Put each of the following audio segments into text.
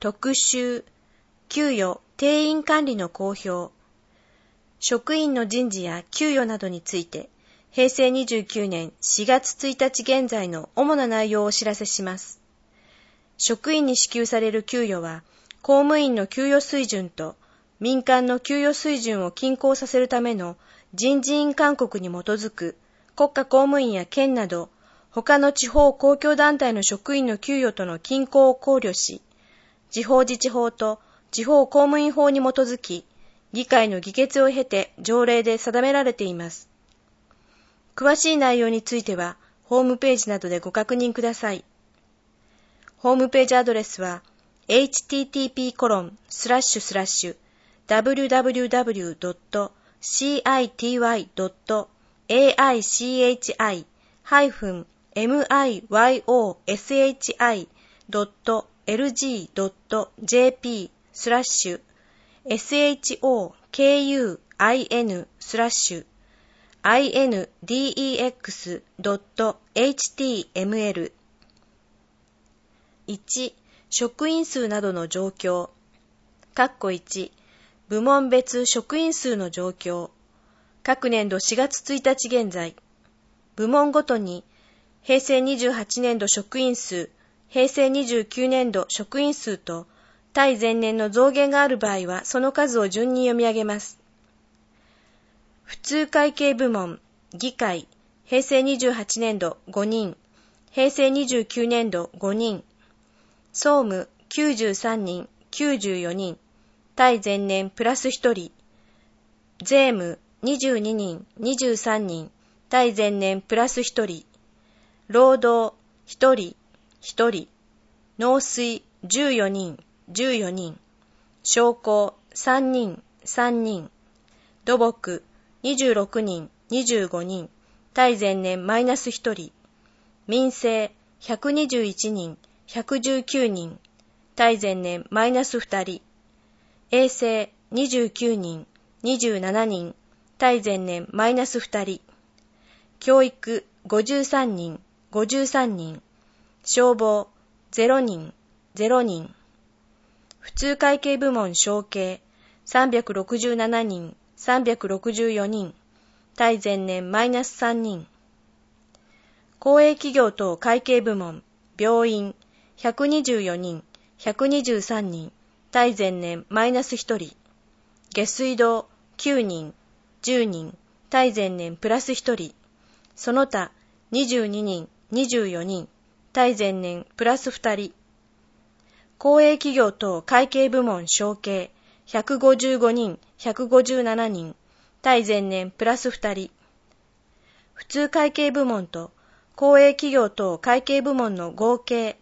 特集、給与・定員管理の公表、職員の人事や給与などについて、平成29年4月1日現在の主な内容をお知らせします。職員に支給される給与は、公務員の給与水準と民間の給与水準を均衡させるための人事院勧告に基づく国家公務員や県など他の地方公共団体の職員の給与との均衡を考慮し、地方自治法と地方公務員法に基づき、議会の議決を経て条例で定められています。詳しい内容については、ホームページなどでご確認ください。ホームページアドレスは、http://www.cityy.aicihandx-indx.html。 1. 職員数などの状況。1. 部門別職員数の状況。各年度4月1日現在。部門ごとに、平成28年度職員数、平成29年度職員数と、対前年の増減がある場合は、その数を順に読み上げます。普通会計部門、議会、平成28年度5人、平成29年度5人、総務93人、94人、対前年プラス1人、税務22人、23人、対前年プラス1人、労働1人、1人、農水14人、14人、商工3人、3人、土木26人、25人、対前年マイナス1人、民生121人、119人、対前年マイナス2人、衛生29人、27人、対前年マイナス2人、教育53人、53人、消防0人、0人、普通会計部門承継367人、364人、対前年マイナス3人、公営企業等会計部門、病院124人、123人、対前年マイナス1人、下水道9人、10人、対前年プラス1人、その他22人、24人、対前年プラス2人、公営企業等会計部門承継155人、157人、対前年プラス2人、普通会計部門と公営企業等会計部門の合計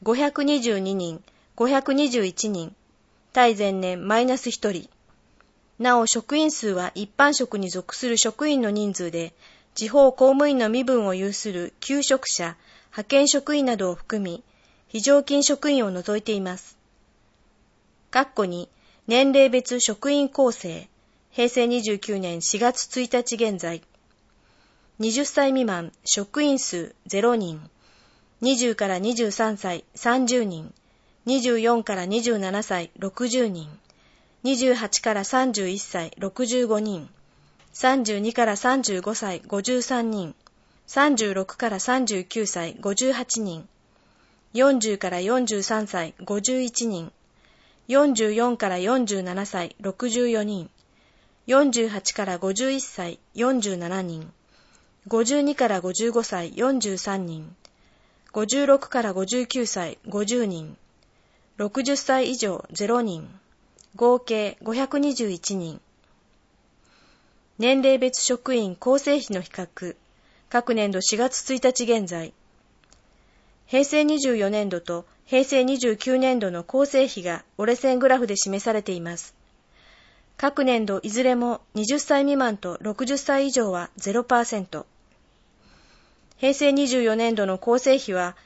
522人、521人、対前年マイナス1人。なお職員数は一般職に属する職員の人数で、地方公務員の身分を有する求職者、派遣職員などを含み、非常勤職員を除いています。括弧に、年齢別職員構成、平成29年4月1日現在。20歳未満、職員数0人。20から23歳30人。24から27歳60人。28から31歳65人。32から35歳53人。36から39歳58人。40から43歳51人。44から47歳64人。48から51歳47人。52から55歳43人。56から59歳50人。60歳以上0人。合計521人。年齢別職員構成比の比較。各年度4月1日現在。平成24年度と平成29年度の構成比が折れ線グラフで示されています。各年度いずれも20歳未満と60歳以上は 0%。平成24年度の構成比は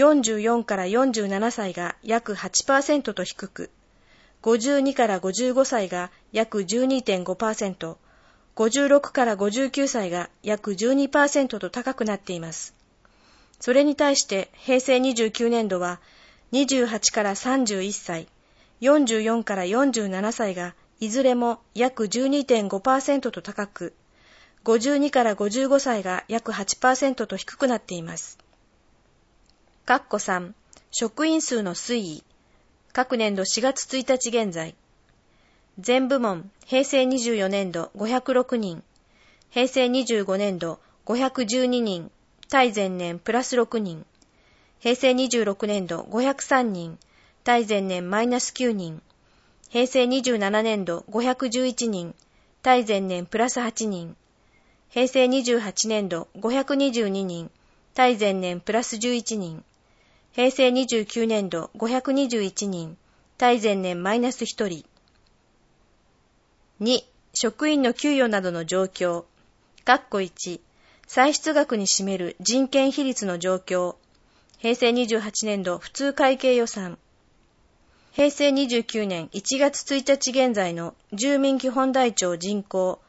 44から47歳が約 8% と低く、52から55歳が約 12.5%、56から59歳が約 12% と高くなっています。それに対して平成29年度は28から31歳、 44から47歳がいずれも約 12.5% と高く、52から55歳が約 8% と低くなっています。3、職員数の推移。各年度4月1日現在。全部門、平成24年度506人、平成25年度512人、対前年プラス6人、平成26年度503人、対前年マイナス9人、平成27年度511人、対前年プラス8人、平成28年度522人、対前年プラス11人、平成29年度521人、対前年マイナス1人。2、職員の給与などの状況。1、歳出額に占める人件比率の状況。平成28年度普通会計予算。平成29年1月1日現在の住民基本台帳人口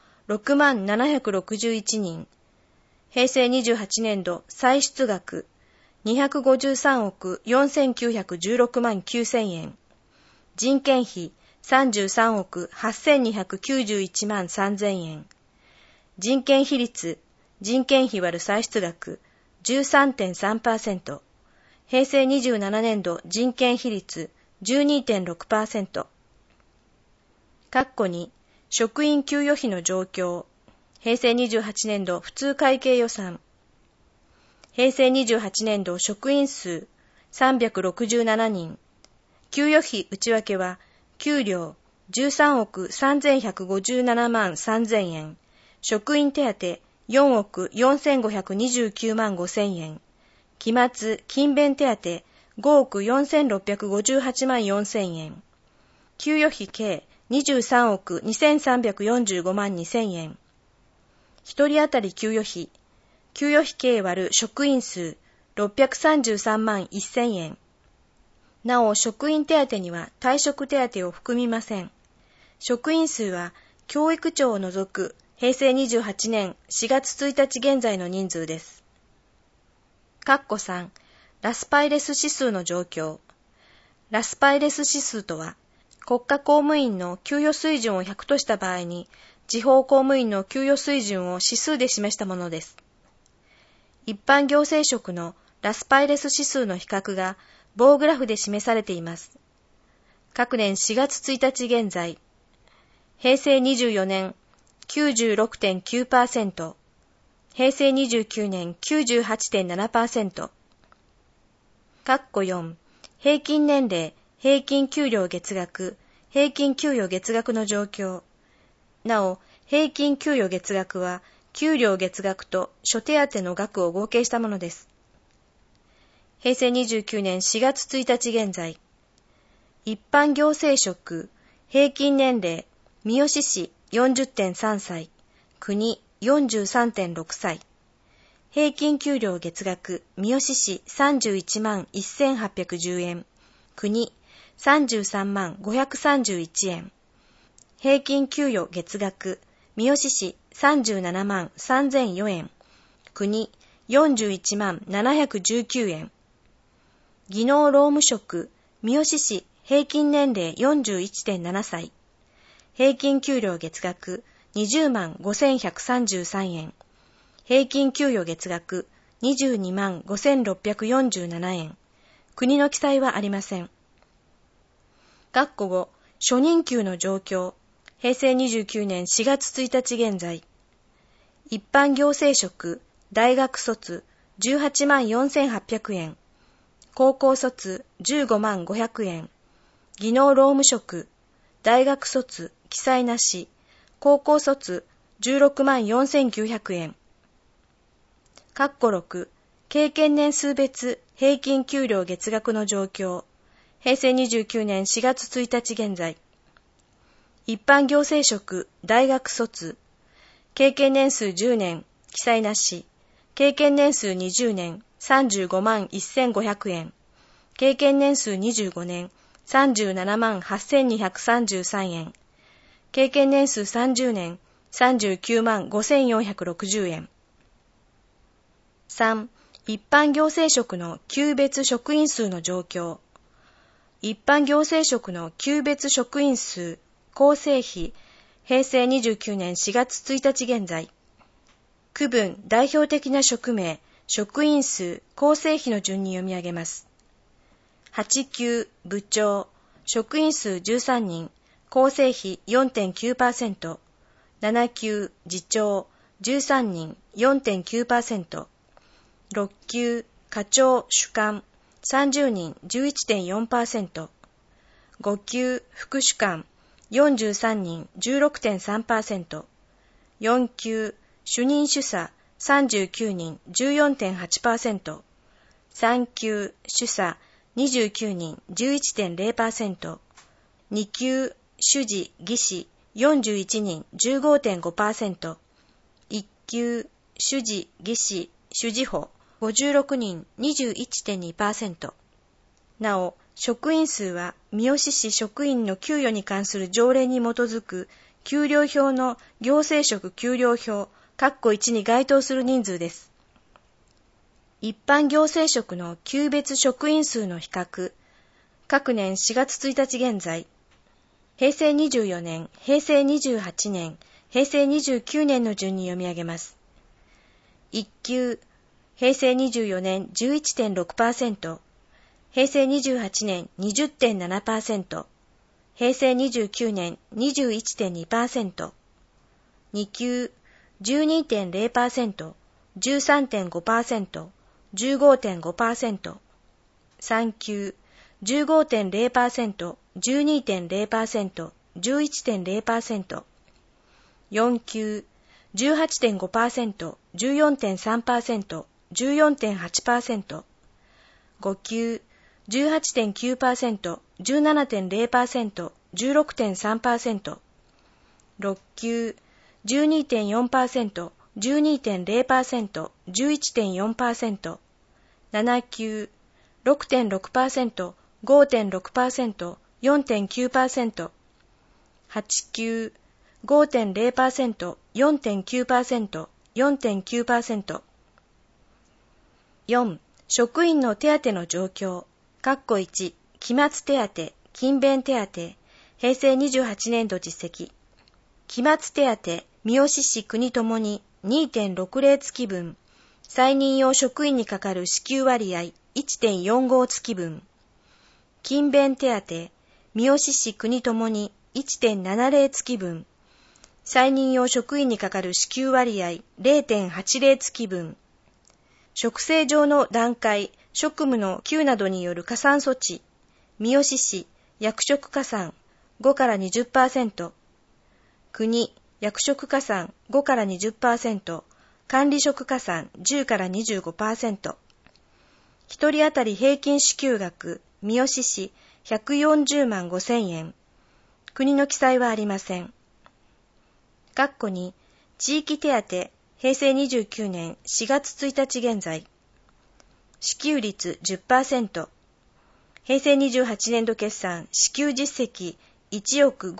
6761人。平成28年度歳出額253億4916万9000円。人件費33億8291万3000円。人件比率、人件費割る歳出額 13.3%。平成27年度人件比率 12.6%。2、職員給与費の状況。平成28年度普通会計予算。平成28年度職員数367人。給与費内訳は、給料13億3157万3000円。職員手当4億4529万5000円。期末勤勉手当5億4658万4000円。給与費計23億2345万2000円。一人当たり給与費。給与費計割る職員数633万1000円。なお、職員手当には退職手当を含みません。職員数は教育庁を除く平成28年4月1日現在の人数です。3、ラスパイレス指数の状況。ラスパイレス指数とは、国家公務員の給与水準を100とした場合に、地方公務員の給与水準を指数で示したものです。一般行政職のラスパイレス指数の比較が棒グラフで示されています。各年4月1日現在、平成24年 96.9%、平成29年 98.7%。4、平均年齢、平均給料月額、平均給与月額の状況。なお、平均給与月額は、給料月額と諸手当の額を合計したものです。平成29年4月1日現在、一般行政職、平均年齢、三好市 40.3 歳、国 43.6 歳。平均給料月額、三好市31万1810円、国33万531円。平均給与月額、三好市37万3004円、国41万719円。技能労務職、三好市平均年齢 41.7 歳、平均給料月額20万5133円、平均給与月額22万5647円。国の記載はありません。5、初任給の状況。平成29年4月1日現在。一般行政職、大学卒18万4800円。高校卒15万500円。技能労務職、大学卒、記載なし。高校卒16万4900円。6、経験年数別平均給料月額の状況。平成29年4月1日現在。一般行政職、大学卒。経験年数10年、記載なし。経験年数20年、35万1500円。経験年数25年、37万8233円。経験年数30年、39万5460円。3、一般行政職の級別職員数の状況。 一般行政職の級別職員数、構成比、平成29年4月1日現在。区分代表的な職名、職員数、構成比の順に読み上げます。8級部長、職員数13人、構成比 4.9%。7級次長、13人、4.9%。6級課長主幹、30人、11.4%。5級副主幹、43人、16.3%。4級主任主査、39人、14.8%。3級主査、29人、11.0%。2級主事、技師、41人、15.5%。1級主事、技師、主事補、56人、21.2%。なお、職員数は三好市職員の給与に関する条例に基づく給料表の行政職給料表（1）に該当する人数です。一般行政職の級別職員数の比較、各年4月1日現在、平成24年、平成28年、平成29年の順に読み上げます。1級、平成24年 11.6%、平成28年 20.7%、平成29年 21.2%、2級 12.0%、13.5%、15.5%、3級 15.0%、12.0%、11.0%、4級 18.5%、14.3%、14.8%、5級 18.9%、17.0%、16.3%、6級 12.4%、12.0%、11.4%、7級 6.6%、5.6%、4.9%、8級 5.0%、4.9%、4.9%。4. 職員の手当の状況。1. 期末手当、勤勉手当、平成28年度実績。期末手当、三好市国ともに 2.60 月分。再任用職員にかかる支給割合 1.45 月分。勤勉手当、三好市国ともに 1.70 月分。再任用職員にかかる支給割合 0.80 月分。職制上の段階、職務の級などによる加算措置、三好市、役職加算5から 20%、国、役職加算5から 20%、管理職加算10から 25%。一人当たり平均支給額、三好市140万5,000円。国の記載はありません。括弧に、地域手当、平成29年4月1日現在。支給率 10%。平成28年度決算支給実績1億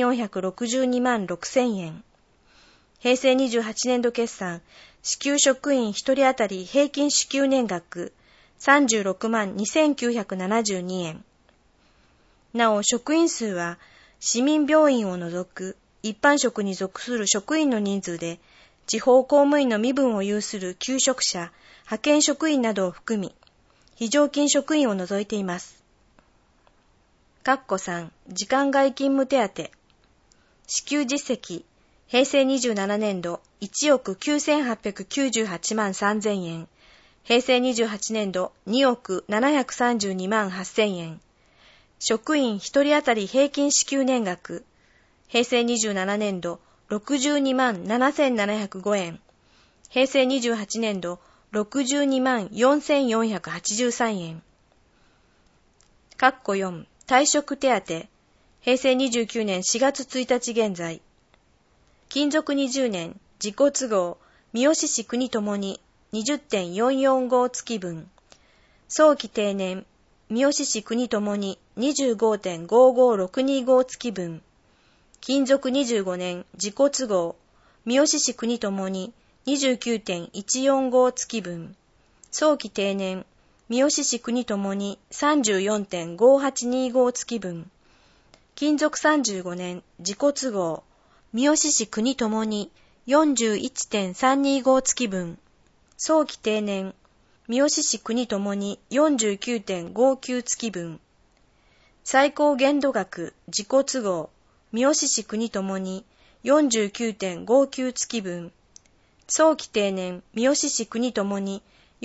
5462万6,000円。平成28年度決算支給職員1人当たり平均支給年額36万2,972円。なお、職員数は市民病院を除く一般職に属する職員の人数で、地方公務員の身分を有する求職者、派遣職員などを含み、非常勤職員を除いています。括弧3、時間外勤務手当。支給実績、平成27年度1億9,898万3,000円。平成28年度2億732万8,000円。職員1人当たり平均支給年額、平成27年度62万7,705円。平成28年度62万4,483円。括弧4、退職手当。平成29年4月1日現在。勤続20年、自己都合、三好市国ともに 20.445 月分。早期定年、三好市国ともに 25.55625 月分。勤続25年、自己都合、三好市国ともに 29.145 月分。早期定年、 三好市国ともに 34.5825 月分。勤続35年自己都合。三好市国ともに 41.325 月分。早期定年。三好市国ともに 49.59 月分。最高限度額自己都合。三好市国ともに 49.59 月分。早期定年三好市国ともに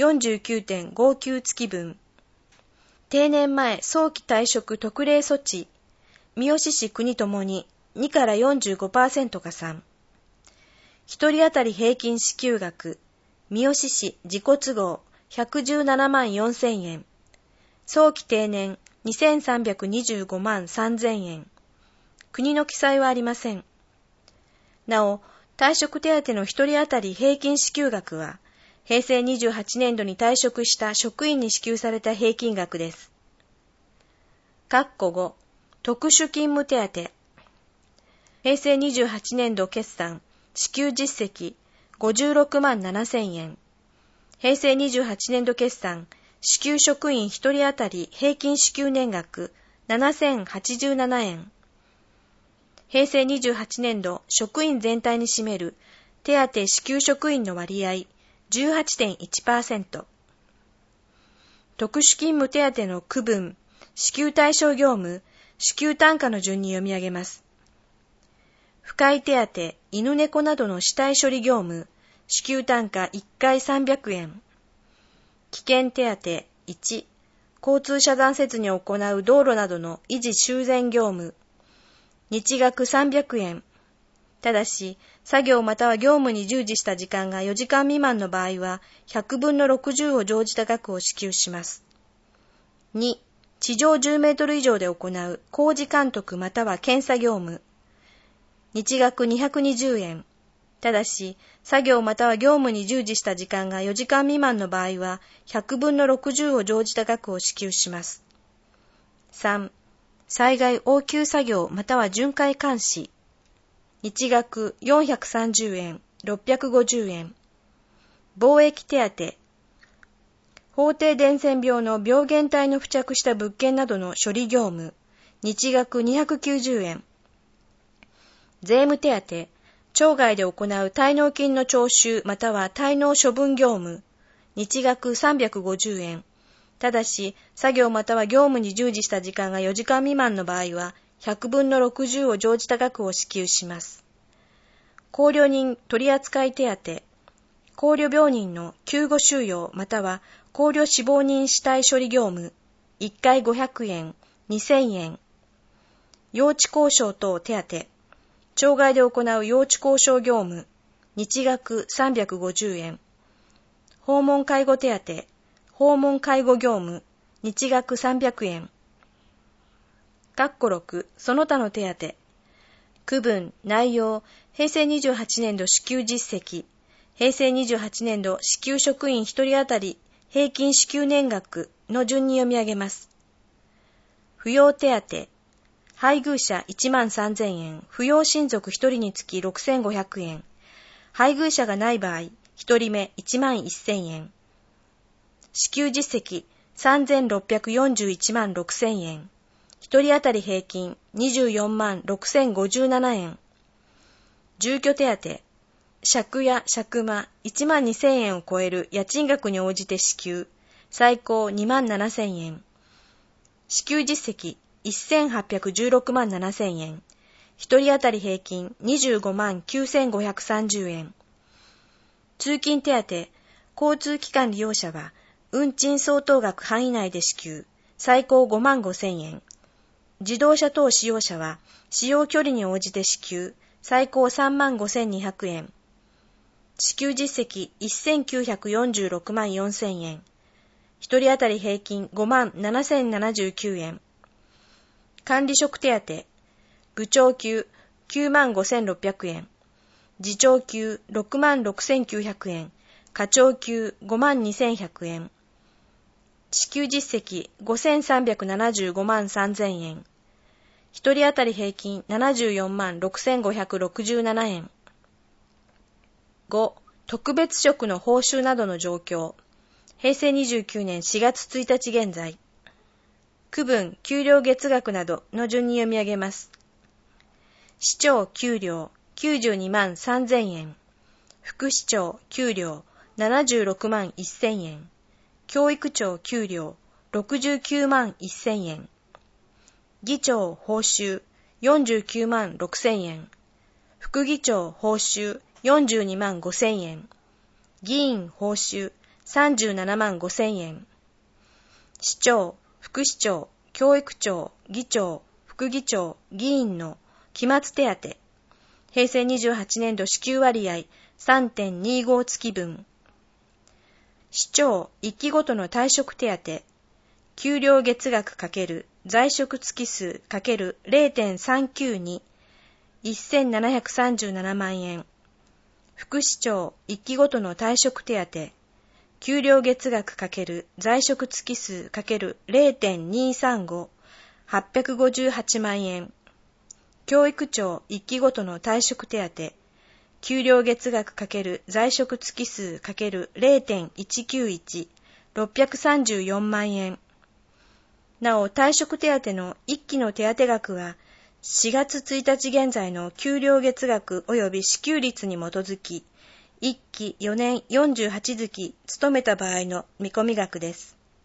49.59 月分。定年前早期退職特例措置。三好市国ともに2から 45% 加算。一人当たり平均支給額。三好市自己都合117万4000円。早期定年2325万3000円。国の記載はありません。なお、退職手当の一人当たり平均支給額は、平成28年度に退職した職員に支給された平均額です。括弧5、特殊勤務手当。平成28年度決算、支給実績56万7000円。平成28年度決算、支給職員一人当たり平均支給年額7087円。平成28年度職員全体に占める手当支給職員の割合 18.1%。特殊勤務手当の区分、支給対象業務、支給単価の順に読み上げます。不快手当、犬猫などの死体処理業務、支給単価1回300円。危険手当1、交通遮断設に行う道路などの維持修繕業務、日額300円。ただし、作業または業務に従事した時間が4時間未満の場合は、100分の60を乗じた額を支給します。2、地上10メートル以上で行う工事監督または検査業務、日額220円。ただし、作業または業務に従事した時間が4時間未満の場合は、100分の60を乗じた額を支給します。3、災害応急作業または巡回監視、日額430円、650円。防疫手当、法定伝染病の病原体の付着した物件などの処理業務、日額290円。税務手当、町外で行う滞納金の徴収または滞納処分業務、日額350円。ただし、作業または業務に従事した時間が4時間未満の場合は、100分の60を乗じた額を支給します。考慮人取扱手当、考慮病人の救護収容または考慮死亡人死体処理業務、1回500円、2000円。用地交渉等手当、町外で行う用地交渉業務、日額350円。訪問介護手当、訪問介護業務、日額300円。括弧6、その他の手当。区分、内容、平成28年度支給実績、平成28年度支給職員一人当たり平均支給年額の順に読み上げます。扶養手当、配偶者1万3000円、扶養親族一人につき6500円。配偶者がない場合、一人目1万1000円。支給実績3641万6000円。一人当たり平均24万6057円。住居手当、借家借間1万2000円を超える家賃額に応じて支給、最高2万7000円。支給実績1816万7000円。一人当たり平均25万9530円。通勤手当、交通機関利用者は、運賃相当額範囲内で支給、最高5万5000円。自動車等使用者は、使用距離に応じて支給、最高3万5200円。支給実績1946万4000円。一人当たり平均5万7079円。管理職手当、部長級9万5600円。次長級6万6900円。課長級5万2100円。支給実績5375万3000円。一人当たり平均74万6567円。5、特別職の報酬などの状況。 平成29年4月1日現在。区分、給料月額などの順に読み上げます。市長給料92万3000円。副市長給料76万1000円。教育長給料69万1000円。議長報酬49万6000円。副議長報酬42万5000円。議員報酬37万5000円。市長、副市長、教育長、議長、副議長、議員の期末手当。平成28年度支給割合 3.25 月分。市長1期ごとの退職手当。給料月額×在職月数 ×0.392 1737万円。副市長1期ごとの退職手当。給料月額×在職月数 ×0.235 858万円。教育長1期ごとの退職手当。給料月額×在職月数 ×0.191 634万円。なお、退職手当の1期の手当額は、4月1日現在の給料月額及び支給率に基づき、1期4年48月勤めた場合の見込み額です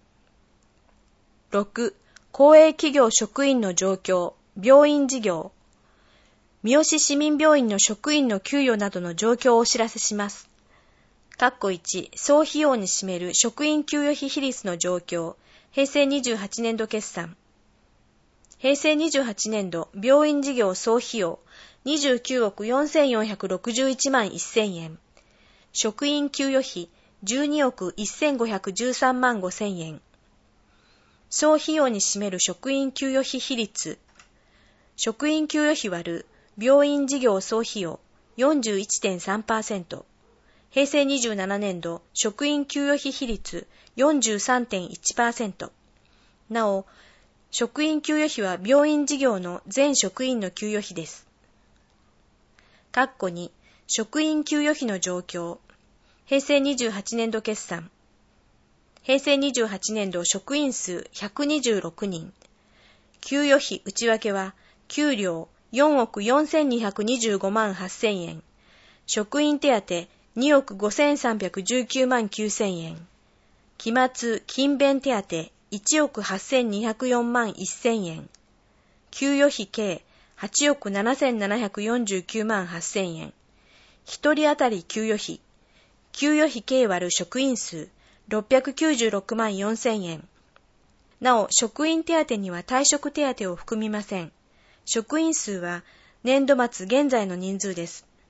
。6. 公営企業職員の状況、病院事業。三好市民病院の職員の給与などの状況をお知らせします。1. 総費用に占める職員給与費比率の状況、平成28年度決算。平成28年度病院事業総費用29億4461万1000円。職員給与費12億1513万5000円。総費用に占める職員給与費比率。職員給与費割る病院事業総費用 41.3%。平成27年度職員給与費比率 43.1%。なお、職員給与費は病院事業の全職員の給与費です。2. 職員給与費の状況。平成28年度決算。平成28年度職員数126人。給与費内訳は、給料4億4225万8000円。職員手当2億5319万9000円。期末勤勉手当1億8204万1000円。給与費計8億7749万8000円。一人当たり給与費。給与費計割る職員数696万4000円。なお、職員手当には退職手当を含みません。職員数は年度末現在の人数です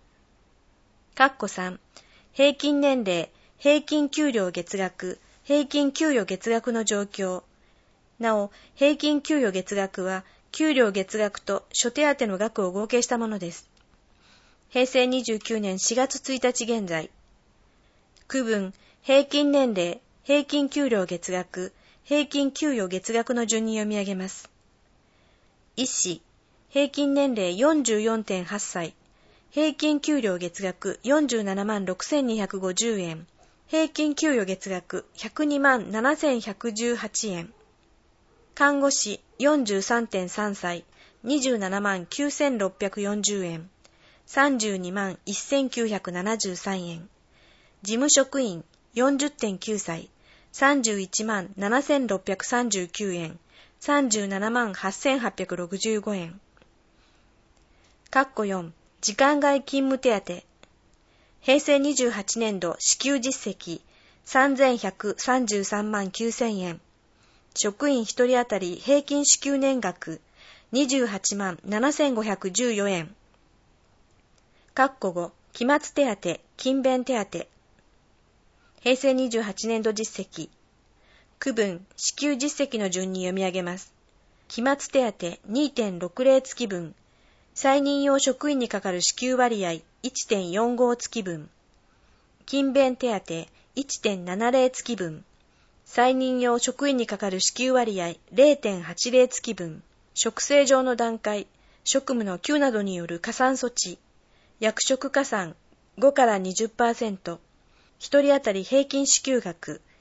。3. 平均年齢、平均給料月額、平均給与月額の状況。なお、平均給与月額は、給料月額と諸手当の額を合計したものです。平成29年4月1日現在。区分、平均年齢、平均給料月額、平均給与月額の順に読み上げます。医師、平均年齢 44.8 歳。平均給料月額47万6250円。平均給与月額102万7118円。看護師 43.3 歳。27万9640円。32万1973円。事務職員 40.9 歳。31万7639円。37万8865円。4. 時間外勤務手当。平成28年度支給実績3133万9000円。職員1人当たり平均支給年額28万7514円。5. 期末手当、勤勉手当。平成28年度実績。区分、支給実績の順に読み上げます。期末手当 2.60 月分。再任用職員にかかる支給割合 1.45 月分。勤勉手当 1.70 月分。再任用職員にかかる支給割合 0.80 月分。職制上の段階、職務の給などによる加算措置。役職加算5から 20%。一人当たり平均支給額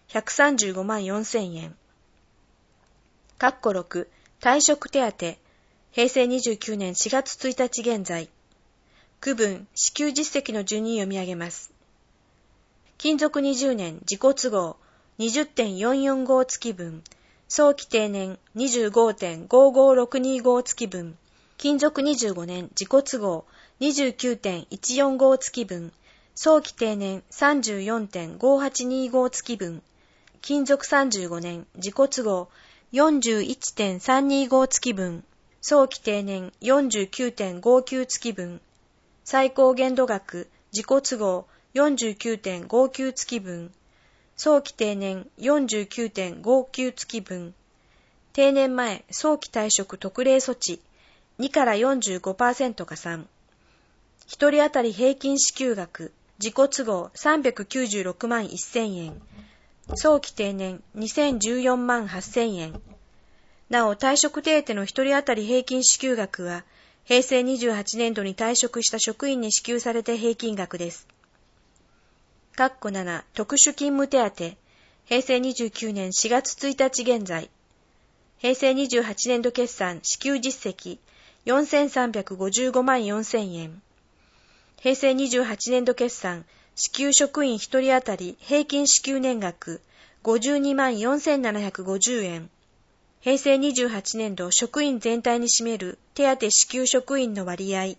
135万4000円。6、退職手当、平成29年4月1日現在。区分、支給実績の順に読み上げます。勤続20年自己都合 20.445 月分、早期定年 25.55625 月分、勤続25年自己都合 29.145 月分、早期定年 34.5825 月分、勤続35年自己都合 41.325 月分、早期定年 49.59 月分、最高限度額自己都合 49.59 月分、早期定年 49.59 月分、定年前早期退職特例措置2から 45% 加算、一人当たり平均支給額自己都合396万1000円、早期定年2014万8000円。なお、退職手当の一人当たり平均支給額は、平成28年度に退職した職員に支給された平均額です。7、特殊勤務手当、平成29年4月1日現在。平成28年度決算支給実績、4355万4000円。平成28年度決算支給職員一人当たり平均支給年額、52万4750円。平成28年度職員全体に占める手当支給職員の割合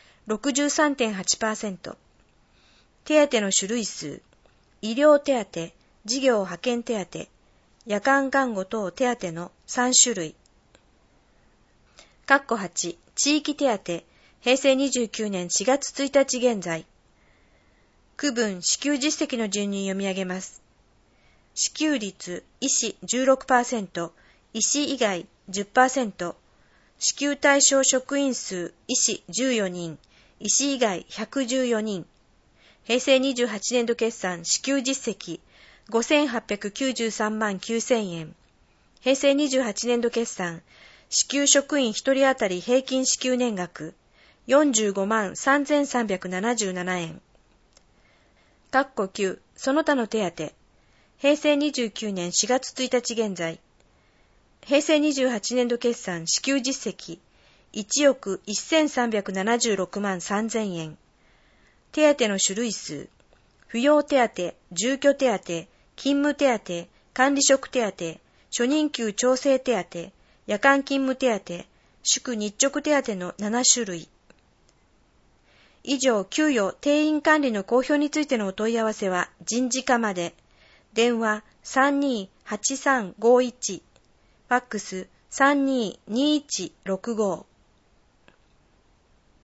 63.8%。手当の種類数、医療手当、事業派遣手当、夜間看護等手当の3種類。8、地域手当、平成29年4月1日現在。区分支給実績の順に読み上げます。支給率、医師 16%、医師以外 10%、支給対象職員数、医師14人、医師以外114人、平成28年度決算支給実績5893万9000円、平成28年度決算支給職員一人当たり平均支給年額45万3377円。9、その他の手当、平成29年4月1日現在。平成28年度決算支給実績1億1376万3000円。手当の種類数、扶養手当、住居手当、勤務手当、管理職手当、初任給調整手当、夜間勤務手当、祝日直手当の7種類。以上、給与・定員管理の公表についてのお問い合わせは人事課まで。電話328351、ファックス322165。